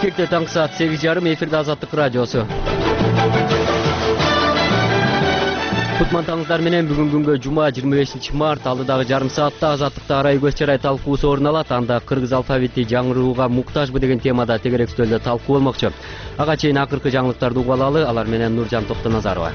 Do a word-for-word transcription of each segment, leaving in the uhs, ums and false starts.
Бишкекте таңғы саат сегиз жарым, эфирде Азаттык радиосу. Кутмантаңыздар менен бүгүн күнгө жума жыйырма бешинчи март алдыдагы жарым саатта Азаттыкта арай көз чарай талкуусу орун алат. Анда кыргыз алфавити жаңырууга муктажбы деген темада тегерек үстөлдө талкуу болмокчу. Ага чейин акыркы жаңылыктарды угуп алалы. Алар менен Нуржан Токтоназарова.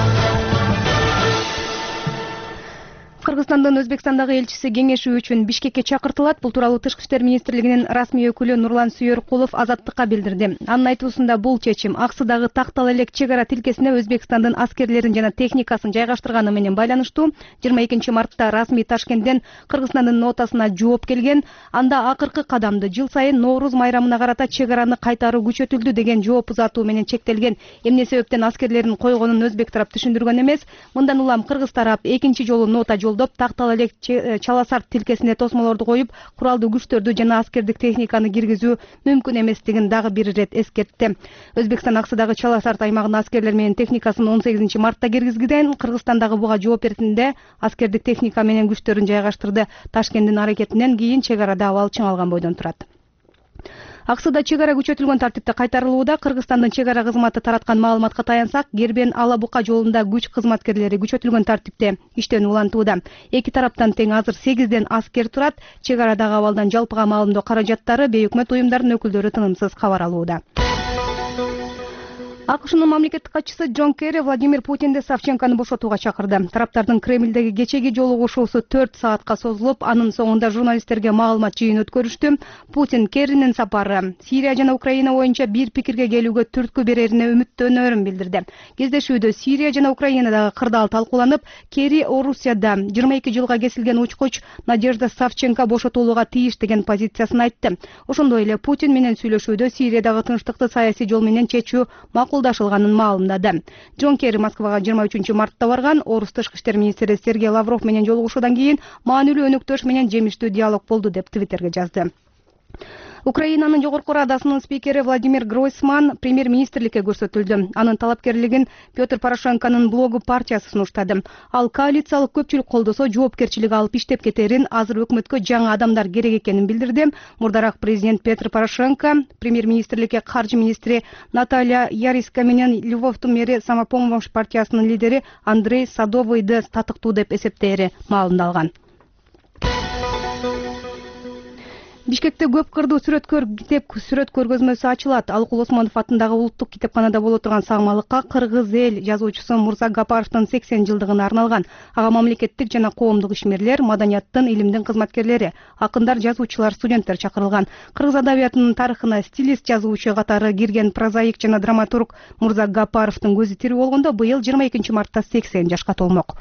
Кыргызстандын Өзбекстандагы элчиси кеңешүү үчүн Бишкекке чакыртылат. Бул тууралуу Тышкы иштер министрлигинин расмий өкүлү Нурлан Сүйөркулов Азаттыкка билдирди. Анын айтуусунда бул чечим Аксыдагы тактала элек чек ара тилкесине Өзбекстандын аскерлерин жана техникасын жайгаштырганы менен байланыштуу. жыйырма экинчи мартта расмий Ташкенттен Кыргызстандын нотасына жооп келген. Анда акыркы кадамды жыл сайын Нооруз майрамына карата чек араны кайтаруу күчөтүлдү деген жооп узатуу менен чектелген. Эмне себептен аскерлерин койгонун өзбек тарап түшүндүргөн эмес. Мындан улам кыргыз тарап экинчи жолу нота жолдоп тактала элек чаласарт тилкесине тосмолорду коюп, куралдуу күчтөрдү жана аскердик техниканы киргизүү мүмкүн эместигин дагы бир ирет эскертти. Өзбекстан Аксыдагы чаласарт аймагына аскерлер менен техникасын он сегизинчи мартта киргизген. Кыргызстандагы буга жооп беретинде аскердик техника менен күчтөрүн жайгаштырды. Ташкенттин аракетинен кийин чек арада абал чыңалган бойдон турат. Аксыда чек ара күчөтүлгөн тартипте кайтарылууда. Кыргызстандын чек ара кызматы тараткан маалыматка таянсак, Гербен Ала Бука жолунда күч кызматкерлери күчөтүлгөн тартипте иштен улантууда. Эки тараптан тең азыр сегизден аскер турат. Чек арадагы абалдан жалпыга маалымдоо каражаттары бейөкмөт уюмдарынын өкүлдөрү тынымсыз кабар алууда. АКШнын мамлекеттик катчысы Джон Керри Владимир Путинди Савченкону бошотууга чакырды. Тараптардын Кремлдеги кечеги жолугушуусу төрт саатка созулуп, анын соңунда журналисттерге маалымат жыйын өткөрүштү. Путин Керринин сапары Сирия жана Украина боюнча бир пикирге келүүгө түрткү берерине үмүттөнөрүн билдирди. Кездешүүдө Сирия жана Украинадагы кырдаал талкууланып, Керри Орусияда жыйырма эки жылга кесилген учкуч Надежда Савченко бошотулууга тийиш деген позициясын айтты. Ошондой эле Путин менен сүйлөшүүдө Сириядагы тынчтыкты саясий жол менен чечүү макулдашылганын маалымдады. Джон Керри Москвага жыйырма үчүнчү мартта барган. Орус тышкы иштер министри Сергей Лавров менен жолугушуудан кийин маанилүү өнөктөш менен жемиштүү диалог болду деп Твиттерге жазды. Украинанын жогорку радасынын спикери Владимир Гройсман премьер-министрликке көрсөтүлдү. Анын талапкерлигин Петр Порошенконун блогу партиясы сунуштады. Ал коалициялык көпчүлүк колдосо жоопкерчилик алып иштеп кетерин, азыр өкмөткө жаңы адамдар керек экенин билдирди. Мурдараак президент Петр Порошенко премьер-министрликке каржы министри Наталья Яриска менен Львовдун мэри Самопомощь партиясынын лидери Андрей Садовыйды татыктуу деп эсептери маалымдалган. Бишкекте көп кырдуу сүрөткөр китеп сүрөт көргөзмөсү ачылат. Алыкул Осмонов атындагы улуттук китепканада боло турган сагмалыкка кыргыз эл жазуучусу Мурза Гапаровдун сексен жылдыгына арналган. Ага мамлекеттик жана коомдук ишмерлер, маданияттын, илимдин кызматкерлери, акындар, жазуучулар, студенттер чакырылган. Кыргыз адабиятынын тарыхына стилист жазуучу катары кирген прозаик жана драматург Мурза Гапаровдун көзү тирүү болгондо быйыл жыйырма экинчи мартта сексен жашка толмок.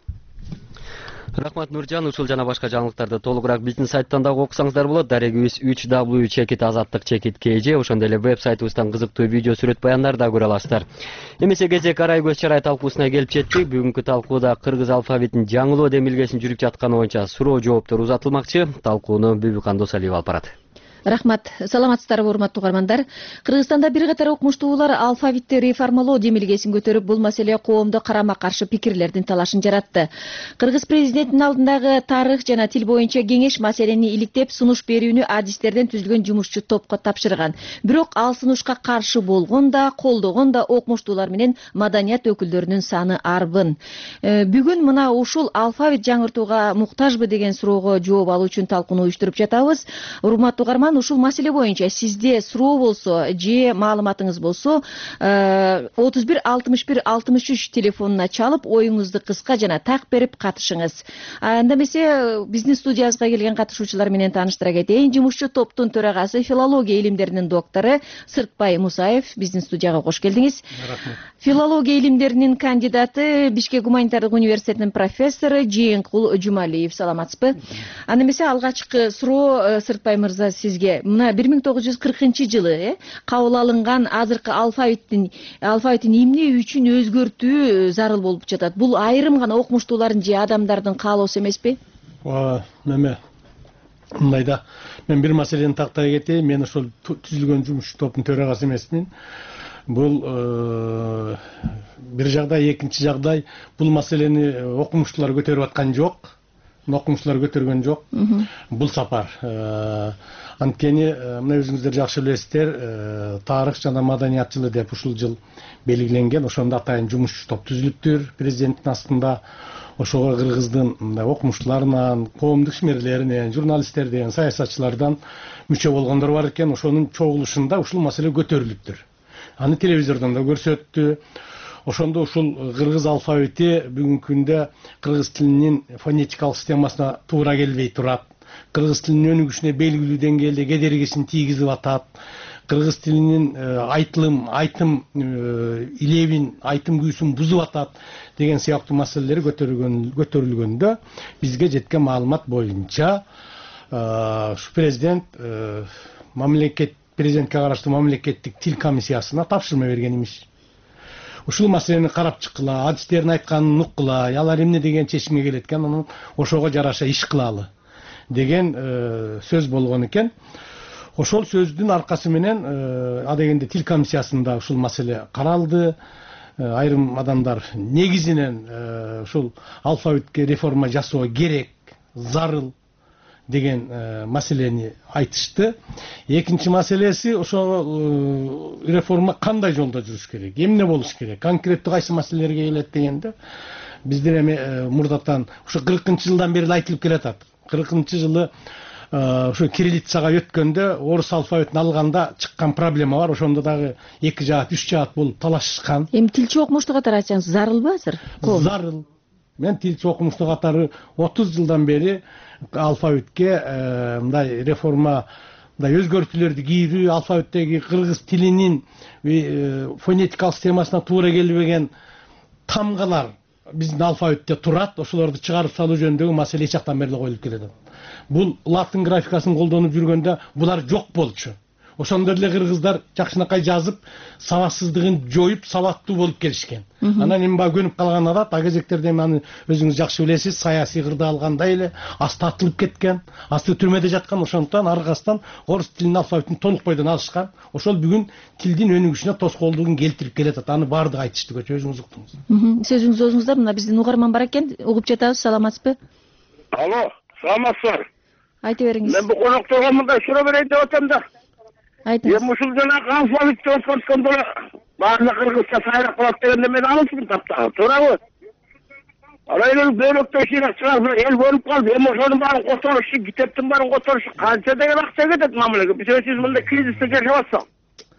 Рахмат Нуржан. Ушул жана башка жаңылыктарды толугураак биздин сайттан дагы окусаңыздар болот. Дарегибиз үч дабл ю чекит азаттык чекит kg. Ошондой эле веб-сайтыбыздан кызыктуу видео сүрөт баяндарды да көрө аласыздар. Эмесе кезек арай көз чарай талкуусуна келип жетти. Бүгүнкү талкууда кыргыз алфавитин жаңылоо демилгесин жүрүп жатканы боюнча суроо жооптор узатылмакчы. Талкууну Бүбүкан Досалиева алып барат. Рахмат. Саламатсыздарбы, урматтуу угармандар. Кыргызстанда бир катар окумуштуулар алфавитти реформалоо демилгесин көтөрүп, бул маселе коомдо карама-каршы пикирлердин талашын жаратты. Кыргыз президентинин алдындагы тарых жана тил боюнча кеңеш маселени иликтеп, сунуш берүүнү адистерден түзүлгөн жумушчу топко тапшырган. Бирок ал сунушка каршы болгон да, колдогон да окумуштуулар менен маданият өкүлдөрүнүн саны арбын. Бүгүн мына ушул алфавит жаңыртууга муктажбы деген суроого жооп алуу үчүн талкууну уюштуруп жатабыз. Урматтуу угарман, ушул маселе боюнча сизде суроо болсо же маалыматыңыз болсо отуз бир алтымыш бир алтымыш үч телефонуна чалып оюңузду кыска жана так берип катышыңыз. Анда эмесе биздин студиябызга келген катышуучулар менен тааныштыра кетейин. Жумушчу топтун төрагасы, филология илимдеринин доктору Сыртбай Мусаев биздин студияга кош келдиңиз. Рахмат. Филология илимдеринин кандидаты, Бишкек гуманитардык университетинин профессору Жээнкул Жумалиев. Саламатсызбы? Анда эмесе алгачкы суроо Сыртбай мырза сизге. Мына бир миң тогуз жүз кыркынчы жылы кабыл алынган азыркы алфавиттин алфавитин эмне үчүн өзгөртүү зарыл болуп жатат? Бул айрым гана окумуштуулардын же адамдардын каалоосу эмеспи? Неме мындайда мен бир маселени тактай кетейин. Мен ошол түзүлгөн жумушчу топтун төрагасы эмесмин. Бул бир жагдай, экинчи жагдай бул маселени окумуштуулар көтөрүп аткан жок. окумуштуулар көтөргөн жок бул сапар. Анткени мына өзүңүздөр жакшы билесиздер, тарых жана маданият жылы деп ушул жыл белгиленген. Ошондо атайын жумуш топ түзүлүптүр президенттин астында. Ошого кыргыздын окумуштууларынан, коомдук ишмерлеринен, журналисттерден, саясатчылардан мүчө болгондор бар экен. Ошонун чогулушунда ушул маселе көтөрүлүптүр. Аны телевизордон да көрсөттү. Ошондо ушул кыргыз алфавити бүгүнкү күндө кыргыз тилинин фонетикалык системасына туура келбей турат. Кыргыз тилинин өнүгүшүнө белгилүү деңгээлде кедергисин тийгизип атат. Кыргыз тилинин айтылым, айтым илебин, айтым күйүсүн бузуп атат деген сыяктуу маселелер көтөрүлгөндө бизге жеткен маалымат боюнча ушу президент мамлекет президентке караштуу мамлекеттик тил комиссиясына тапшырма берген имиш. Ушул маселени карап чыккыла, адистердин айтканын уккыла, алар эмне деген чечимге келет экен, анан ошого жараша иш кылалы деген сөз болгон экен. Ошол сөздүн аркасы менен адегенде тил комиссиясында ушул маселе каралды. Айрым адамдар негизинен ушул алфавитке реформа жасоо керек, зарыл деген маселени айтышты. Экинчи маселеси ошол реформа кандай жолдо жүрүш керек, эмне болуш керек, конкреттүү кайсы маселелерге келет дегенде биздер эми мурдатан ушу кыркынчы жылдан бери айтылып келатат. кыркынчы жылы ошо кириллицага өткөндө орус алфавитин алганда чыккан проблема бар. Ошондо дагы эки жаат, үч жаат болуп талашышкан. Эми тилчи окумуштуу катары айтсаңыз, зарылбы азыр? Зарыл. Мен тилчи окумуштуу катары отуз жылдан бери алфавитке мындай реформа, мындай өзгөртүүлөрдү кийрүү, алфавиттеги кыргыз тилинин фонетикалык системасына туура келбеген тамгалар биздин алфавитте турат. Ошолорду чыгарып салуу жөнүндөгү маселе эч жактан бери коюлуп келет. Бул латын графикасын колдонуп жүргөндө булар жок болчу. Ошондо эле кыргыздар жакшынакай жазып, сабатсыздыгын жоюп, сабаттуу болуп келишкен. Анан эми баа көнүп калган адат, а кезектерде аны өзүңүз жакшы билесиз, саясий кырда алгандай эле асты атылып кеткен, асты түрмөдө жаткан. Ошондон аркасынан орус тилинин алфавитин толук бойдон алышкан. Ошол бүгүн тилдин өнүгүшүнө тоскоолдугун келтирип келатат. Аны баардыгы айтышты, көчө өзүңүз уктуңуз. Сөзүңүздү өзүңүздөр, мына биздин угарман бар экен, угуп жатабыз. Саламатсызбы? Алло, саламатсыздар. Айта бериңиз. Мен бу конокторго мындай суроо берейин деп атам да. Айтыңыз. Эми ушул жанагы алфавитти окуткондо баардык кыргызча сайрап калат дегенде мен алышмын таптаган, туурабы? Ана эле бөлөктөй чыйнак чыгарып эл бөлүп калды. Эми ошонун баарын которушу, китептин баарын которушу канча деген акча кетет мамлекетке? Биз сиз мындай кризисте жашап атсак.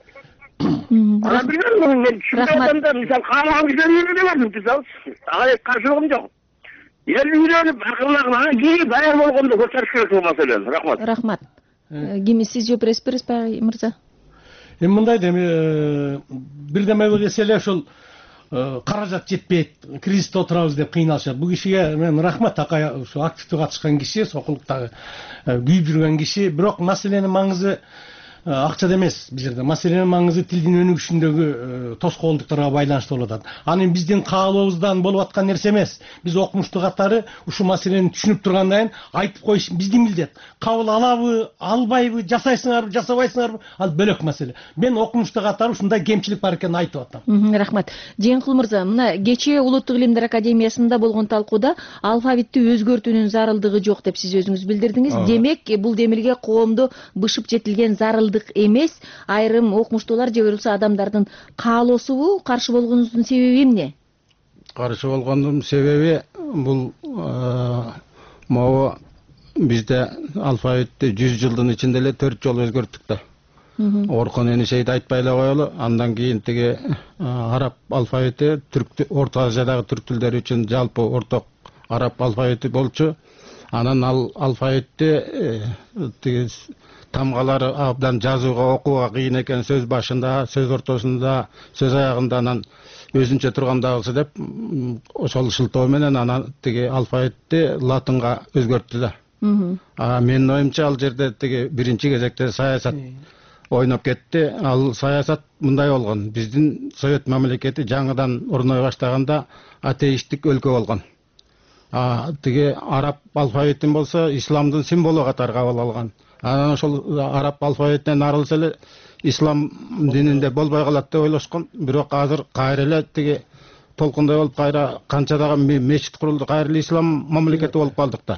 Ана билбейм, мен түшүнбөйм да, мисалы каалаган кишилер үйрөнө бердим, мисалы. Ага каршылыгым жок. Эл үйрөнүп, акырлагына кийип, даяр болгондо көтөрүш керек бул маселени. Рахмат. Рахмат. Ким сиз жооп бересиз, бересизби мырза? Эми мындай эми бирдеме эсе эле ошол каражат жетпейт, кризисте отурабыз деп кыйналышат. Бул кишиге мен рахмат, акай ушу активдүү катышкан киши, сокулуктагы күйүп жүргөн киши. Бирок маселенин маңызы акчада эмес бизерде. Маселенин маңызы тилдин өнүгүшүндөгү тоскоолдуктарга байланыштуу болуп атат. Аны биздин каалообуздан болуп аткан нерсе эмес. Биз окумуштуу катары ушул маселени түшүнүп тургандан айтып коюш биздин милдет. Кабыл алабы, албайбы, жасайсыңарбы, жасабайсыңарбы, ал бөлөк маселе. Мен окумуштуу катары ушундай кемчилик бар экенин айтып атам. Рахмат. Жеңкул мырза, мына кечээ Улуттук илимдер академиясында болгон талкууда алфавитти өзгөртүүнүн зарылдыгы жок деп сиз өзүңүз билдирдиңиз. Демек, бул демилге коомду бышып жетилген зарылдык эмес, айрым окумуштуулар же болбосо адамдардын каалоосубу? Каршы болгонуңуздун себеби эмне? Каршы болгондун себеби бул могу бизде алфавитти жүз жылдын ичинде эле төрт жолу өзгөрттүк да. Оркун Энишейди айтпай эле коелу. Андан кийин тиги араб алфавити түрк Орто Азиядагы түрк тилдери үчүн жалпы орток араб алфавити болчу. Анан ал алфавитти тиги тамгалары абдан жазууга, окууга кыйын экен, сөз башында, сөз ортосунда, сөз аягында анан өзүнчө тургандагысы деп ошол шылтоо менен анан тиги алфавитти латынга өзгөрттү да. А менин оюмча ал жерде тиги биринчи кезекте саясат ойноп кетти. Ал саясат мындай болгон. Биздин Совет мамлекети жаңыдан орной баштаганда атеисттик өлкө болгон. А тиги араб алфавитин болсо исламдын символу катары кабыл алган. Анан ошол араб алфавитинен арылса эле ислам дининде болбой калат деп ойлошкон. Бирок азыр кайра эле тиги толкундай болуп кайра канча дагы мечит курулду, кайра эле ислам мамлекети болуп калдык да.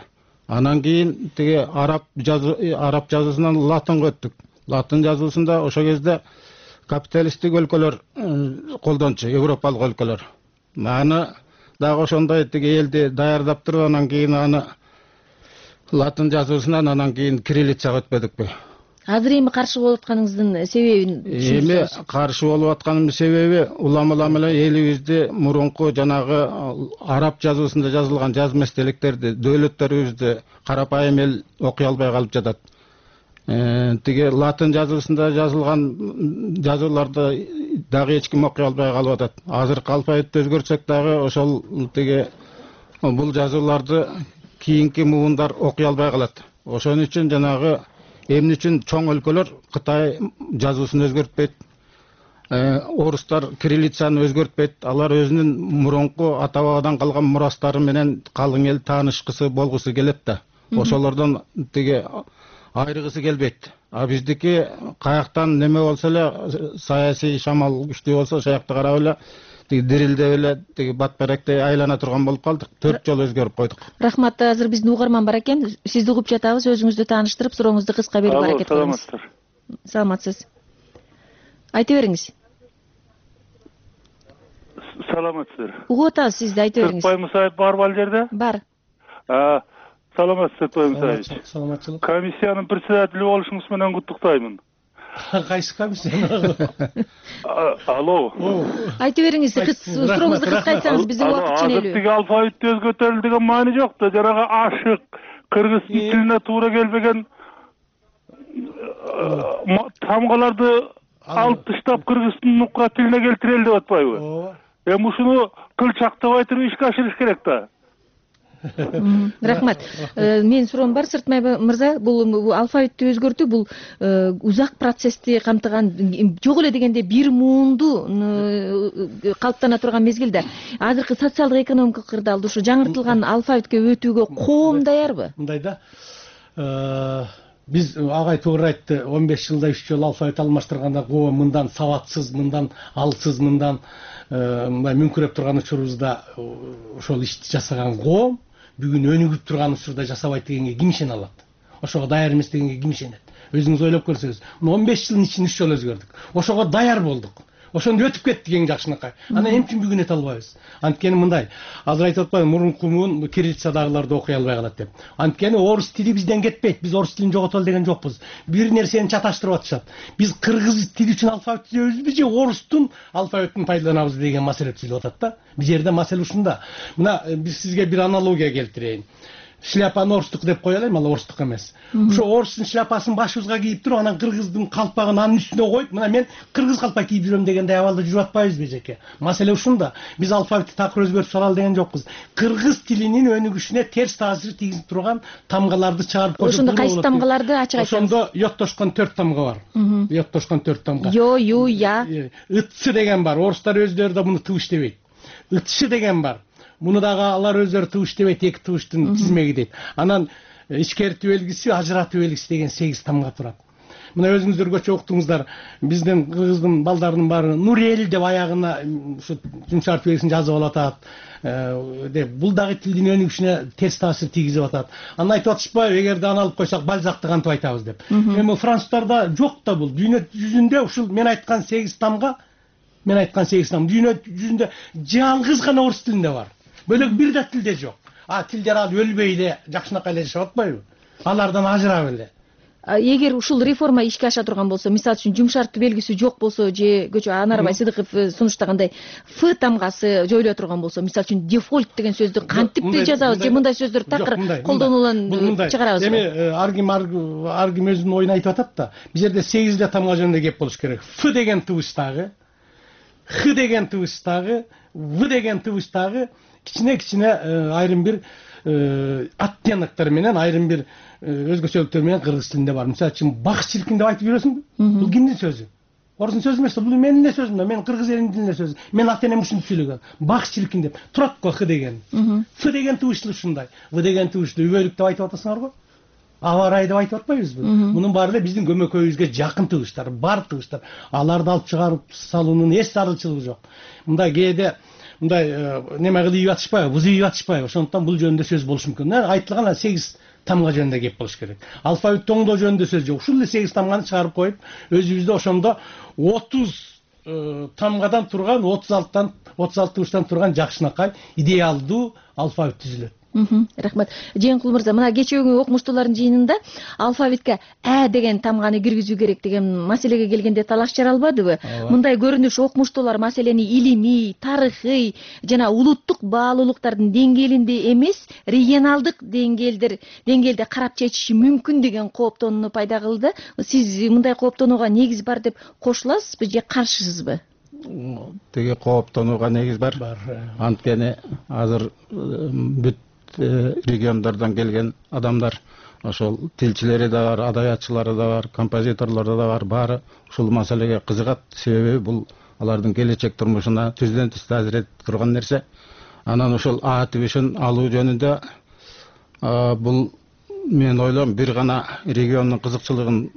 Анан кийин тиги араб жазы араб жазуусунан латынга өттүк. Латын жазуусунда ошол кезде капиталисттик өлкөлөр колдончу, европалык өлкөлөр. Аны дагы ошондой тиги элди даярдап туруп, анан кийин аны латын жазуусунан анан кийин кириллицага өтпөдүкпү. Азыр эми каршы болуп атканыңыздын себебин эми каршы болуп атканымдын себеби улам-улам эле элибизди мурунку жанагы араб жазуусунда жазылган жазма эстеликтерди дөөлөттөрүбүздү карапайым эл окуй албай калып жатат. Тиги латын жазуусунда жазылган жазууларды дагы эч ким окуй албай калып атат. Азыркы алфавитти өзгөртсөк дагы ошол тиги бул жазууларды кийинки муундар окуй албай калат. Ошон үчүн жанагы эмне үчүн чоң өлкөлөр Кытай жазуусун өзгөртпөйт, орустар кириллицаны өзгөртпөйт. Алар өзүнүн мурунку ата бабадан калган мурастары менен калың эл таанышкысы болгусу келет да. Ошолордон тиги айрыгысы келбейт. А биздики каяктан неме болсо эле, саясий шамал күчтүү болсо, ошол жакта карап эле тиги дирилдеп эле тиги батберектей айлана турган болуп калдык. Төрт жолу өзгөрүп койдук. Рахмат. Азыр биздин угарман бар экен. Сизди угуп жатабыз. Өзүңүздү тааныштырып, сурооңузду кыска берүүгө аракет кылыңыз. Саламатсыз. Айта бериңиз. Саламатсыздар. Угуп атабыз сизди, айта бериңиз. Сыртбай Мусаев барбы ал жерде? Бар. Саламатсыз, Сыртбай Мусаевич. Саламатчылык. Комиссиянын председатели болушуңуз менен куттуктаймын. Кайсы комиссия? Алло. Айта бериңиз, сурооңузду кыска айтсаңыз, биздин убакыт ченелүү. Азыр тиги алфавитти өзгөртөлү деген маани жок да, жанагы ашык кыргыз тилине туура келбеген тамгаларды алып таштап кыргыздын нукра тилине келтирели деп атпайбы? Эми ушуну кылчактабай туруп ишке ашырыш керек да. Рахмат. Менин суроом бар, Сыртмай мырза. Бул алфавитти өзгөртүү бул узак процессти камтыган, жок эле дегенде бир муунду калыптана турган мезгилде. Азыркы социалдык экономикалык кырдаалда ушу жаңыртылган алфавитке өтүүгө коом даярбы? Мындай да. Биз агай туура айтты, он беш жылда үч жолу алфавит алмаштырганда коом мындан сабатсыз, мындан алсыз, мындан мындай мүңкүрөп турган учурубузда ошол ишти жасаган коом бүгүн өнүгүп турган учурда жасабайт дегенге ким ишене алат? Ошого даяр эмес дегенге ким ишенет? Өзүңүз ойлоп көрсөңүз, он беш жылдын ичинде үч жолу өзгөрдүк. Ошого даяр болдук. Ошондо өтүп кеттик эң жакшынакай. Анан эмне үчүн бүгүн өтө албайбыз? Анткени мындай, азыр айтып атпаймынбы, мурунку муун кириллицадагыларды окуй албай калат деп. Анткени орус тили бизден кетпейт. Биз орус тилин жоготолу деген жокпуз. Бир нерсени чаташтырып атышат. Биз кыргыз тили үчүн алфавит түзөбүзбү же орустун алфавитин пайдаланабыз деген маселе түзүлүп атат да. Бул жерде маселе ушунда. Мына биз сизге бир аналогия келтирейин. Шляпаны орустук деп кое алайм, ал орустук эмес. Ошо орустун шляпасын башыбызга кийип туруп, анан кыргыздын калпагын анын үстүнө коюп, мына мен кыргыз калпак кийип жүрөм дегендей абалда жүрүп атпайбызбы эжеке? Маселе ушунда. Биз алфавитти такыр өзгөртүп салалы деген жокпуз. Кыргыз тилинин өнүгүшүнө терс таасир тийгизип турган тамгаларды чыгарып койсок. Ошондо кайсы тамгаларды ачык айтсаңыз? Ошондо йоттошкон төрт тамга бар. Йоттошкон төрт тамга. Yo, ю, я. Ытсы деген бар. Орустар өздөрү да муну тыбыш дебейт. Ытшы деген бар. Муну дагы алар өздөрү тыбыш дебейт, эки тыбыштын тизмеги дейт. Анан ичкертүү белгиси, ажыратуу белгиси деген сегиз тамга турат. Мына өзүңүздөр көчө уктуңуздар, биздин кыргыздын балдарынын баары Нурел деп аягына ушу жумшартуу белгисин жазып алатат. Деп бул дагы тилдин өнүгүшүнө терс таасир тийгизип атат. Анан айтып атышпайбы, эгерде аны алып койсок Бальзакты кантип айтабыз деп. Эми француздарда жок да бул. Дүйнө жүзүндө ушул мен айткан сегиз тамга, мен айткан сегиз тамга дүйнө жүзүндө жалгыз гана орус тилинде бар. Бөлөк бир да тилде жок. А тилдер ал өлбөй эле жакшынакай эле жашап атпайбы? Алардан ажырап эле. Эгер ушул реформа ишке аша турган болсо, мисалы үчүн жумшартуу белгиси жок болсо же көчө Анарбай Сыдыков сунуштагандай Ф тамгасы жоюла турган болсо, мисалы үчүн дефолт деген сөздү кантип жазабыз же мындай сөздөр такыр колдонулган чыгарабызбы? Эми ар ким ар ким өзүнүн оюн айтып атат да. Бул жерде сегиз эле тамга жөнүндө кеп болуш керек. Ф деген тыбыштагы, Х деген тыбыштагы, В деген тыбыштагы кичине-кичине айрым бир оттенктер менен, айрым бир өзгөчөлүктөр менен кыргыз тилинде бар. Мисалы үчүн бак чиркин деп айтып жүрөсүңбү? Бул кимдин сөзү? Орустун сөзү эмес, бул менин да сөзүм да, мен кыргыз элинин тилинде сөзү. Мен ата энем ушинтип сүйлөгөн. Бак чиркин деп турат го Х деген. Ф деген тыбыштуу ушундай. В деген тыбыштуу үбөлүк деп айтып атасыңар го. Аба-ырай деп айтып атпайбызбы? Мунун баары эле биздин көмөкөйүбүзгө жакын тыбыштар, бар тыбыштар. Аларды алып чыгарып салуунун эч зарылчылыгы жок. Мындай кээде мындай неме кылып атышпайбы, бузуп атышпайбы? Ошондуктан бул жөнүндө сөз болуш мүмкүн. Айтылган сегиз тамга жөнүндө кеп болуш керек. Алфавит тоңдоо жөнүндө сөз жок. Ушул эле сегиз тамганы чыгарып коюп, өзүбүздө ошондо отуз тамгадан турган, отуз алтыдан отуз алты тубуштан турган жакшынакай идеалдуу алфавит түзүлөт. Рахмат. Жээнкул мырза, мына кечээкүнкү окумуштуулардын жыйынында алфавитке «ә» деген тамганы киргизүү керек деген маселеге келгенде талаш жаралбадыбы? Мындай көрүнүш окумуштуулар маселени илимий, тарыхый жана улуттук баалуулуктардын деңгээлинде эмес, регионалдык деңгээлдер деңгээлде карап чечиши мүмкүн деген кооптонууну пайда кылды. Сиз мындай кооптонууга негиз бар деп кошуласызбы же каршысызбы? Теге кооптонууга негиз бар. Анткени азыр бүт региондардан келген адамдар, ошол тилчилери да бар, адабиятчылары да бар, композиторлору да бар, баары ушул маселеге кызыгат. Себеби бул алардын келечек турмушуна түздөн түз таасир этип турган нерсе. Анан ошол А тибишин алуу жөнүндө бул мен ойлойм бир гана региондун кызыкчылыгын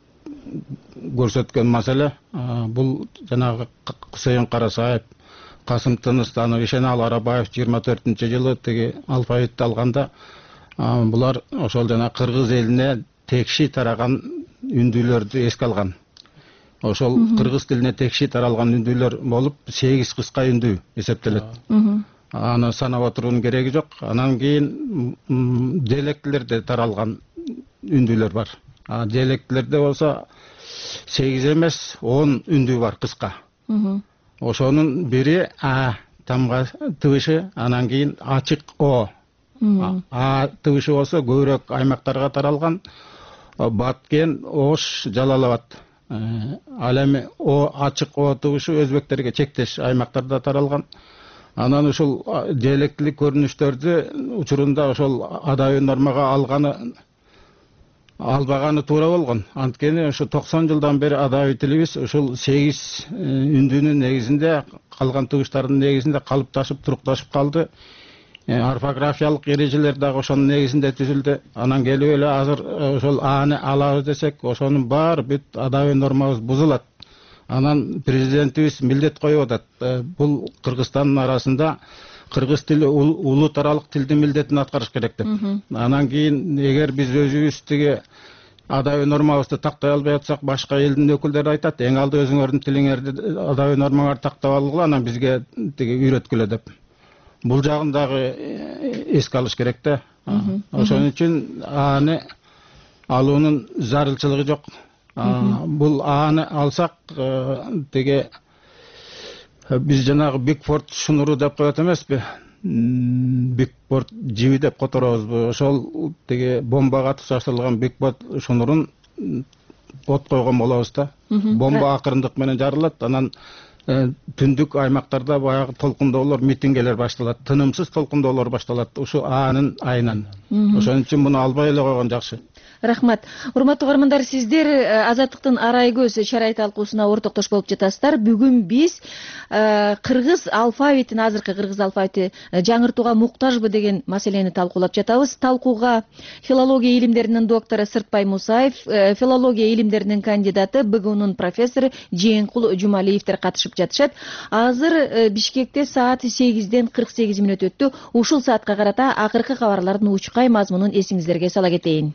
көрсөткөн маселе. Бул жанагы Кусейин Карасаев, Касым Тыныстанов, Ишенал Арабаев жыйырма төртүнчү жылы теги алфавитти алганда булар ошол жана кыргыз элине текши тараган үндүүлөрдү эске алган. Ошол кыргыз тилине текши таралган үндүүлөр болуп сегиз кыска үндүү эсептелет. Аны санап отуруунун кереги жок. Анан кийин диалектилерде таралган үндүүлөр бар. Диалектилерде болсо сегиз эмес он үндүү бар кыска. Ошонун бири А тамга тыбышы, анан кийин ачык О. А тыбышы болсо көбүрөөк аймактарга таралган. Баткен, Ош, Жалалабад. Ал эми О ачык О тыбышы өзбектерге чектеш аймактарда таралган. Анан ушул диалектилик көрүнүштөрдү учурунда ошол адабий нормага алганы албаганы туура болгон. Анткени ошо токсон жылдан бери адабий тилибиз ушул сегиз үндүүнүн негизинде, калган тыбыштардын негизинде калыпташып, турукташып калды. Орфографиялык эрежелер дагы ошонун негизинде түзүлдү. Анан келип эле азыр ошол Аны алабыз десек, ошонун баары бүт адабий нормабыз бузулат. Анан президентибиз милдет коюп атат. Бул Кыргызстандын арасында кыргыз тили улут аралык тилдин милдетин аткарыш керек деп. Анан кийин эгер биз өзүбүздүгү адабий нормабызды тактай албай атсак, башка элдин өкүлдөрү айтат, эң алды өзүңөрдүн тилиңерди адабий нормаңарды тактап алгыла, анан бизге тиги үйрөткүлө деп. Бул жагын дагы эске алыш керек да. Ошон үчүн Аны алуунун зарылчылыгы жок. Бул Аны алсак тиги биз жанагы Бигфорд шунуру деп коет эмеспи? Бигфорд жиби деп которобузбу? Ошол тиги бомбага туташтырылган Бигфорд шунурун от койгон болобуз да. Бомба акырындык менен жарылат, анан түндүк аймактарда баягы толкундоолор, митингелер башталат, тынымсыз толкундоолор башталат ушу Анын айынан. Ошон үчүн муну албай эле койгон жакшы. Рахмат. Урматтуу угармандар, сиздер Азаттыктын Арай көз чарай талкуусуна ортоктош болуп жатасыздар. Бүгүн биз кыргыз алфавитин, азыркы кыргыз алфавити жаңыртууга муктажбы деген маселени талкуулап жатабыз. Талкууга филология илимдеринин доктору Сыртбай Мусаев, филология илимдеринин кандидаты, БГУнун профессору Жээнкул Жумалиевдер катышып жатышат. Азыр Бишкекте саат сегизден кырк сегиз мүнөт өттү. Ушул саатка карата акыркы кабарлардын учкай мазмунун эсиңиздерге сала кетейин.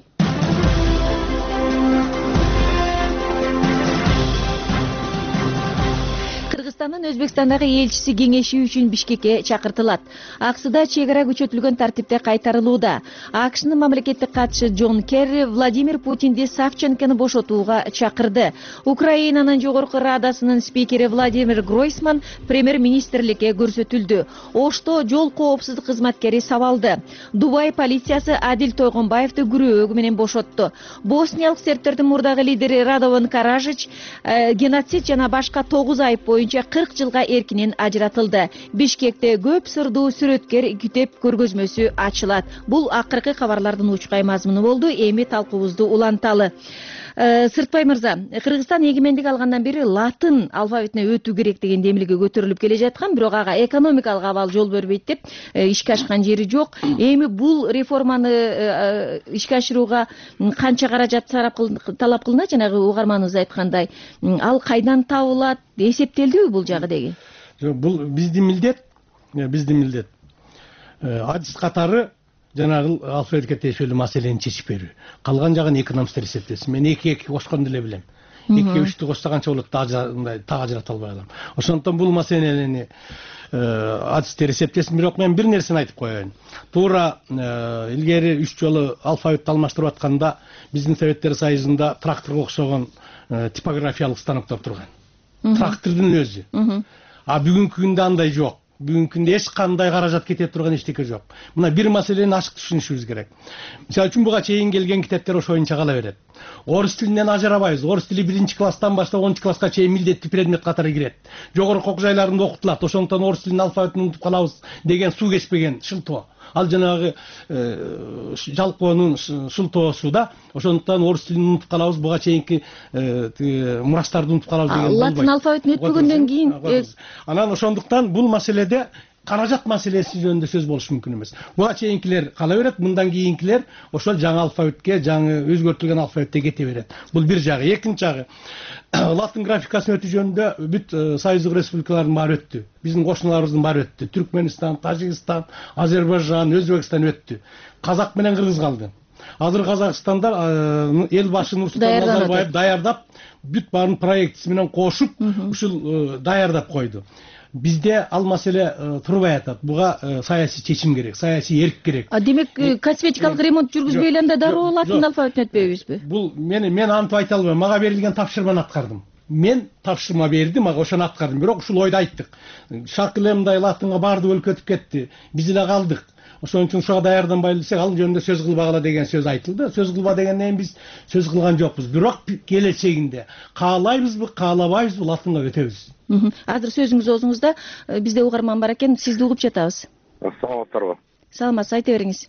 Кыргызстандын Өзбекстандагы элчиси кеңеши үчүн Бишкекке чакыртылат. Аксыда чек ара күчөтүлгөн тартипте кайтарылууда. АКШнын мамлекеттик катчысы Джон Керри Владимир Путинди Савченкону бошотууга чакырды. Украинанын жогорку радасынын спикери Владимир Гройсман премьер-министрликке көрсөтүлдү. Ошто жол коопсуздук кызматкери сабалды. Дубай полициясы Адил Тойгонбаевди күрөөгү менен бошотту. Босниялык сербтердин мурдагы лидери Радован Каражич геноцид жана башка тогуз айып боюнча кырк жылга эркинен ажыратылды. Бишкекте көп сырдуу сүрөткер күтөп көргөзмөсү ачылат. Бул акыркы кабарлардын учкай мазмуну болду. Эми талкуубузду уланталы. Сыртбай мырза, Кыргызстан эгемендик алгандан бери латын алфавитине өтүү керек деген демилге көтөрүлүп келе жаткан, бирок ага экономикалык абал жол бербейт деп ишке ашкан жери жок. Эми бул реформаны ишке ашырууга канча каражат талап кылынат? Жанагы угарманыбыз айткандай, ал кайдан табылат? Эсептелдиби бул жагы деги? Бул биздин милдет, биздин милдет. Адис катары жанагы алфавитке тиешелүү маселени чечип берүү. Калган жагын экономисттер эсептесин. Мен эки эки кошконду эле билем. эки үчтү кошсо канча болот мындай так ажырата албай калам. Ошондуктан бул маселени адистер эсептесин. Бирок мен бир нерсени айтып коеюн. Туура илгери үч жолу алфавитти алмаштырып атканда биздин Советтер Союзунда тракторго окшогон типографиялык станоктор турган. Трактордун өзү. А бүгүнкү күндө андай жок. Бүгүнкү күндө эч кандай каражат кете турган эчтеке жок. Мына бир маселени ачык түшүнүшүбүз керек. Мисалы үчүн буга чейин келген китептер ошоюнча кала берет. Орус тилинен ажырабайбыз. Орус тили биринчи класстан баштап онунчу класска чейин милдеттүү предмет катары кирет. Жогорку окуу жайларында окутулат. Ошондуктан орус тилинин алфавитин унутуп калабыз деген суу кечпеген шылтоо. Ал жанагы жалпоонун шылтоосу да. Ошондуктан орус тилин унутуп калабыз, буга чейинки мурастарды унутуп калабыз деген болбойт. Латын алфавитин өтпөгөндөн кийин анан ошондуктан бул маселеде каражат маселеси жөнүндө сөз болуш мүмкүн эмес. Буга чейинкилер кала берет, мындан кийинкилер ошол жаңы алфавитке, жаңы өзгөртүлгөн алфавитте кете берет. Бул бир жагы. Экинчи жагы, латын графикасын өтүү жөнүндө бүт союздук республикалардын баары өттү. Биздин кошуналарыбыздын баары өттү. Түркмөнстан, Тажикстан, Азербайжан, Өзбекстан өттү. Казак менен кыргыз калды. Азыр Казакстанда эл башы Нурсултан Назарбаев даярдап, бүт баарын проектиси менен кошуп, ушул даярдап койду. Бизде ал маселе турбай атат. Буга саясий чечим керек, саясий эрк керек. А демек косметикалык ремонт жүргүзбөй эле анда дароо латын алфавитин өтпөйбүзбү? Бул мен мен антип айта албайм. Мага берилген тапшырманы аткардым. Мен тапшырма берди, мага ошону аткардым. Бирок ушул ойду айттык. Шарк эле мындай латынга баардык өлкө өтүп кетти. Биз эле калдык. Ошон үчүн ушуга даярданбай элсек, ал жөнүндө сөз кылбагыла деген сөз айтылды. Сөз кылба дегенден биз сөз кылган жокпуз. Бирок келечегинде каалайбызбы, каалабайбызбы латынга өтөбүз. Азыр сөзүңүз оозуңузда, бизде угарман бар экен, сизди угуп жатабыз. Саламатсыздарбы? Саламатсыз, айта бериңиз.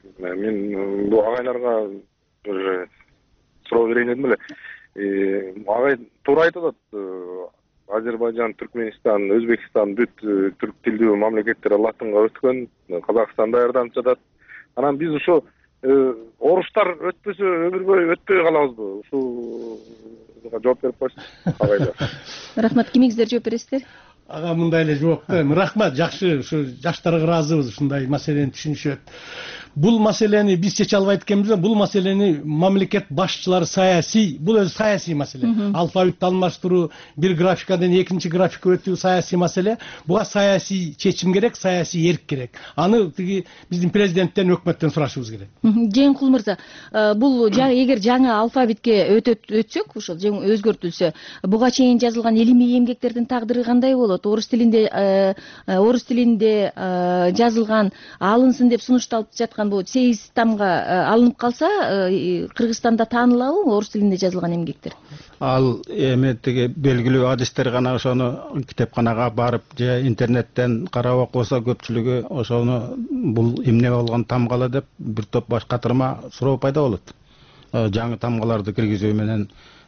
Мен бул агайларга бир суроо берейин дедим эле. Агай туура айтып атат. Азербайжан, Түркменстан, Өзбекстан бүт түрк тилдүү мамлекеттер латынга өткөн, Казакстан даярданып жатат. Анан биз ушу оруштар өтпөсө өмүр бою өтпөй калабызбы? Ушуга жооп берип койсун. Агайлар. Рахмат, кимиңиздер жооп бересиздер? Ага мындай эле жооп берем. Рахмат, жакшы, ушу жаштарга ыраазыбыз ушундай маселени түшүнүшөт. Бул маселени биз чече албайт экенбиз, бул маселени мамлекет башчылары саясий, бул өзү саясий маселе. Алфавитти алмаштыруу, бир графикадан экинчи графикка өтүү саясий маселе. Буга саясий чечим керек, саясий эрк керек. Аны тиги биздин президенттен, өкмөттөн сурашыбыз керек. Жээнкул мырза, бул эгер жаңы алфавитке өтсөк, ошол өзгөртүлсө, буга чейин жазылган илимий эмгектердин тагдыры кандай болот? Орус тилинде орус тилинде жазылган алынсын деп сунушталып жаткан бул сегиз тамга алынып калса, Кыргызстанда таанылабы орус тилинде жазылган эмгектер? Ал эми тиги белгилүү адистер гана ошону китепканага барып же интернеттен карап окуса, көпчүлүгү ошону бул эмне болгон тамгалы деп бир топ баш катырма суроо пайда болот. Жаңы тамгаларды киргизүү менен,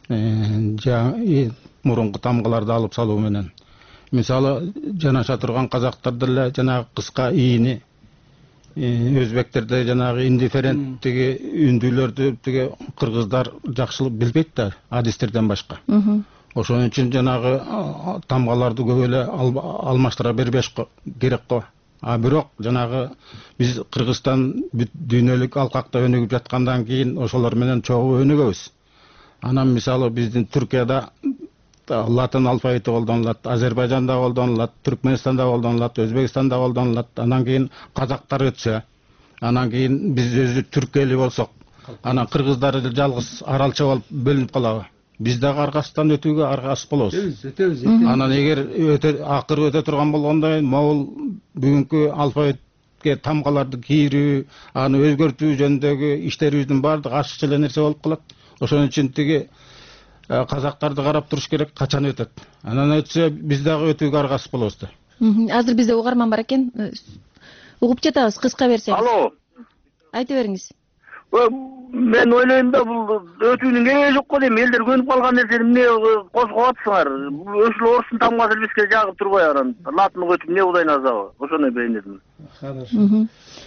мурунку тамгаларды алып салуу менен. Мисалы, жанаша турган казактар деле жанагы кыска ийини, өзбектерде жанагы индифферент тиги үндүүлөрдү тиги кыргыздар жакшылап билбейт да, адистерден башка. Ошон үчүн жанагы тамгаларды көп эле алмаштыра бербеш керек го. А бирок жанагы биз Кыргызстан бүт дүйнөлүк алкакта өнүгүп жаткандан кийин ошолор менен чогуу өнүгөбүз. Анан мисалы биздин Түркияда латын алфавити колдонулат, Азербайжанда колдонулат, Түркменстанда колдонулат, Өзбекстанда колдонулат. Анан кийин казактар өтсө, анан кийин биз өзү түрк эли болсок, анан кыргыздар жалгыз аралча болуп бөлүнүп калабы? Биз дагы аркасынан өтүүгө аргасыз болобуз. Өтөбүз, өтөбүз. Анан эгер акыры өтө турган болгондо, могул бүгүнкү алфавитке тамгаларды кийирүү, аны өзгөртүү жөнүндөгү иштерибиздин баардыгы ачыкча эле нерсе болуп калат. Ошон үчүн тиги казактарды карап туруш керек, качан өтөт. Анан өтсө биз дагы өтүүгө аргасыз болобуз да. Азыр бизде угарман бар экен. Угуп жатабыз, кыска берсеңиз. Алло. Айта бериңиз. Мен ойлойм да, бул өтүүнүн кереги жок го дейм. Элдер көнүп калган нерсени эмне козгоп атсыңар? Ошол орустун тамгасы бизге жагып турбай анан латынга өтүп эмне удайын азабы? Ошону берейин дедим. Хорошо.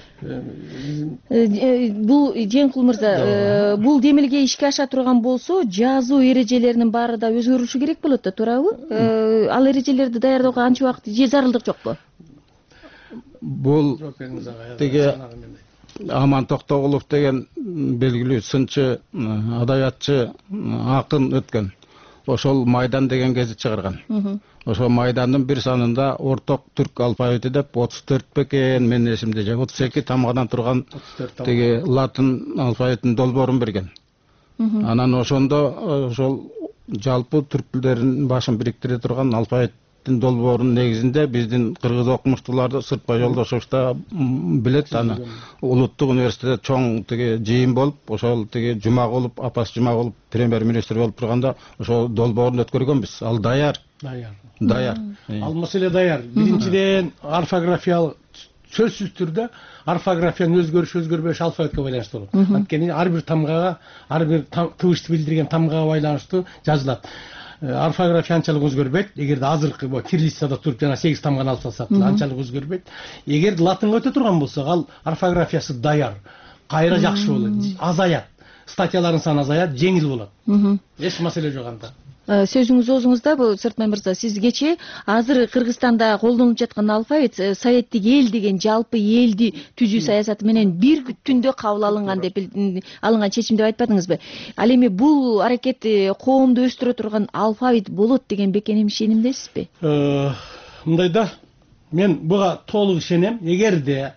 Бул Жээнкул мырза, бул демилге ишке аша турган болсо, жазуу эрежелеринин баары да өзгөрүшү керек болот да, туурабы? Ал эрежелерди даярдоого анча убакыт же зарылдык жокпу? Бул тиги Аман Токтогулов деген белгилүү сынчы, адабиятчы, акын өткөн. Ошол Майдан деген гезит чыгарган. Ошол Майдандын бир санында орток түрк алфавити деп отуз төрт бекен, менин эсимде же отуз эки тамгадан турган теги латын алфавитинин долбоорун берген. Анан ошондо ошол жалпы түрк тилдеринин башын бириктире турган алфавиттин долбоорунун негизинде биздин кыргыз окумуштууларды Сыртбай Жолдошович да билет, аны улуттук университетте чоң теги жыйын болуп, ошол теги Жумагулов, Апас Жумагулов премьер-министр болуп турганда ошол долбоорун өткөргөнбүз. Ал даяр. Даяр. Даяр. Ал маселе даяр. Биринчиден орфографиялык сөзсүз түрдө орфографиянын өзгөрүш өзгөрбөш алфавитке байланыштуу болот. Анткени ар бир тамгага, ар бир тыбышты билдирген тамгага байланыштуу жазылат. Орфография анчалык өзгөрбөйт. Эгерде азыркы бу кириллицада туруп жана сегиз тамганы алып салсак, анчалык өзгөрбөйт. Эгер латынга өтө турган болсок, ал орфографиясы даяр, кайра жакшы болот, азаят. Статьялардын саны азаят, жеңил болот. Эч маселе жок анда. Сөзүңүз оозуңузда, бул Сыртмай мырза, сиз кечээ азыр Кыргызстанда колдонулуп жаткан алфавит советтик эл деген жалпы элди түзүү саясаты менен бир түндө кабыл алынган деп алынган чечим деп айтпадыңызбы? Ал эми бул аракет коомду өстүрө турган алфавит болот деген бекем ишенимдесизби? Мындайда, мен буга толук ишенем. Эгерде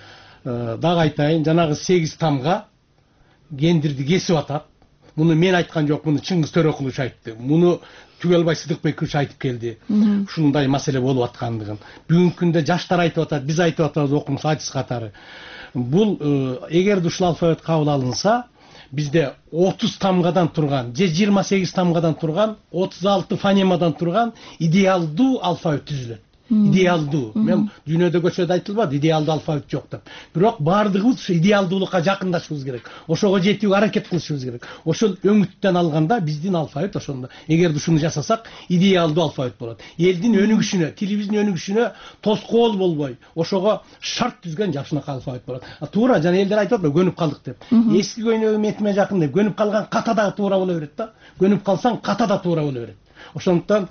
дагы айтайын, жанагы сегиз тамга гендирди кесип атат. Муну мен айткан жок, муну Чыңгыз Төрөкулович айтты. Муну Түгелбай Сыдыкбекович айтып келди. Ушундай маселе болуп аткандыгын. Бүгүнкү күндө жаштар айтып атат, биз айтып атабыз окумуш адис катары. Бул эгерде ушул алфавит кабыл алынса, бизде отуз тамгадан турган, же жыйырма сегиз тамгадан турган, отуз алты фонемадан турган идеалдуу алфавит түзүлөт. Идеалдуу. Мен дүйнөдө көчөдө айтылбады, идеалдуу алфавит жок деп. Бирок бардыгыбыз идеалдуулукка жакындашыбыз керек. Ошого жетүүгө аракет кылышыбыз керек. Ошол өңүттөн алганда биздин алфавит ошондо. Эгерде ушуну жасасак, идеалдуу алфавит болот. Элдин өнүгүшүнө, тилибиздин өнүгүшүнө тоскоол болбой, ошого шарт түзгөн жакшынакай алфавит болот. Туура, жана элдер айтып атпайбы, көнүп калдык деп. Эски көйнөгү метиме жакын деп, көнүп калган ката да туура боло берет да. Көнүп калсаң ката да туура боло берет. Ошондуктан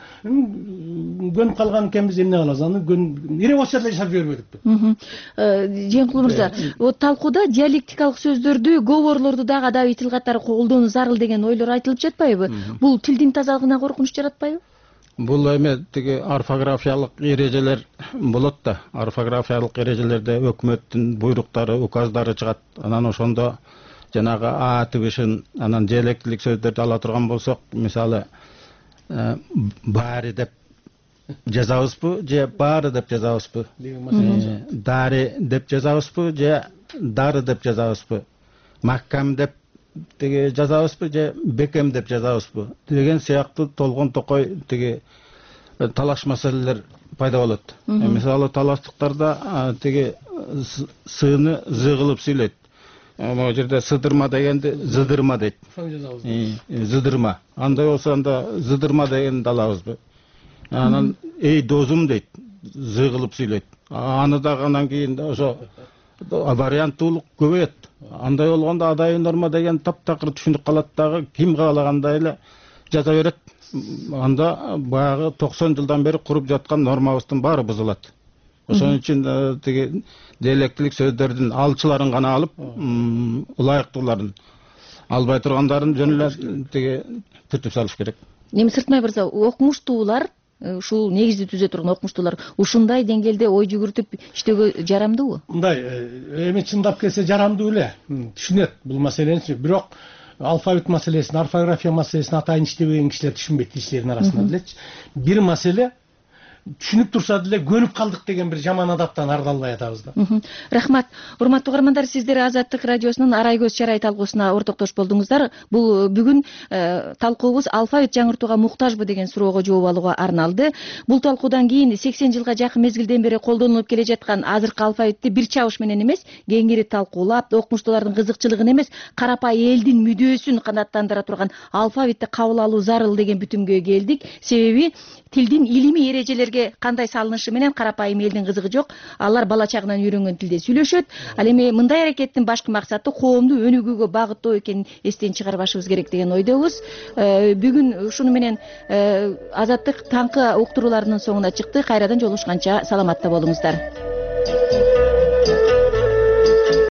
көнүп калган экенбиз, эмне кылабыз? Аны ире ошол эле жашап жүрбөдүкпү. Жеңкул мырза, талкууда диалектикалык сөздөрдү, говорлорду дагы адабий тил катары колдонуу зарыл деген ойлор айтылып жатпайбы? Бул тилдин тазалыгына коркунуч жаратпайбы? Бул эми тиги орфографиялык эрежелер болот да. Орфографиялык эрежелерде өкмөттүн буйруктары, указдары чыгат. Анан ошондо жанагы а тыбышын, анан диалектилик сөздөрдү ала турган болсок, мисалы баары деп жазабызбы, же баары деп жазабызбы? Дары деп жазабызбы, же дары деп жазабызбы? Маккам деп теге жазабызбы, же бекем деп жазабызбы? Деген сыяктуу толгон токой теге талаш маселелер пайда болот. Мисалы талаштыктарда теге сыны зы кылып сүйлөйт. Могу жерде сыдырма дегенди зыдырма дейт. Зыдырма. Андай болсо анда зыдырма дегенди алабызбы? Анан эй дозум дейт, зы кылып сүйлөйт. Аны дагы анан кийин ошо варианттуулук көбөйөт. Андай болгондо адайы норма деген таптакыр түшүнүп калат дагы, ким каалагандай эле жаза берет. Анда баягы токсон жылдан бери куруп жаткан нормабыздын баары бузулат. Ошон үчүн теги диалектилик сөздөрдүн алчыларын гана алып, ылайыктууларын албай тургандарын жөн эле теги түртүп салыш керек. Эми Сыртмай мырза, окумуштуулар, ушул негизди түзө турган окумуштуулар ушундай деңгээлде ой жүгүртүп иштөөгө жарамдуубу? Мындай, эми чындап келсе жарамдуу эле. Түшүнөт бул маселени, бирок алфавит маселесин, орфография маселесин атайын иштебеген кишилер түшүнбөйт кишилердин арасында делечи. Бир маселе түшүнүп турса деле көнүп калдык деген бир жаман адаттан арда албай атабыз да. Рахмат. Урматтуу угармандар, сиздер Азаттык радиосунун Арай көз чарай талкуусуна ортоктош болдуңуздар. Бул бүгүн талкуубуз алфавит жаңыртууга муктажбы деген суроого жооп алууга арналды. Бул талкуудан кийин сексен жылга жакын мезгилден бери колдонулуп келе жаткан азыркы алфавитти бир чабыш менен эмес, кеңири талкуулап, окумуштуулардын кызыкчылыгын эмес, карапай элдин мүдөөсүн канааттандыра турган алфавитти кабыл алуу зарыл деген бүтүмгө келдик. Себеби тилдин илимий эрежелерге кандай салынышы менен карапайым элдин кызыгы жок. Алар бала чагынан үйрөнгөн тилде сүйлөшөт. Ал эми мындай аракеттин башкы максаты коомду өнүгүүгө багыттоо экенин эстен чыгарбашыбыз керек деген ойдобуз. Бүгүн ушуну менен Азаттык таңкы уктурууларынын соңуна чыкты. Кайрадан жолугушканча саламатта болуңуздар.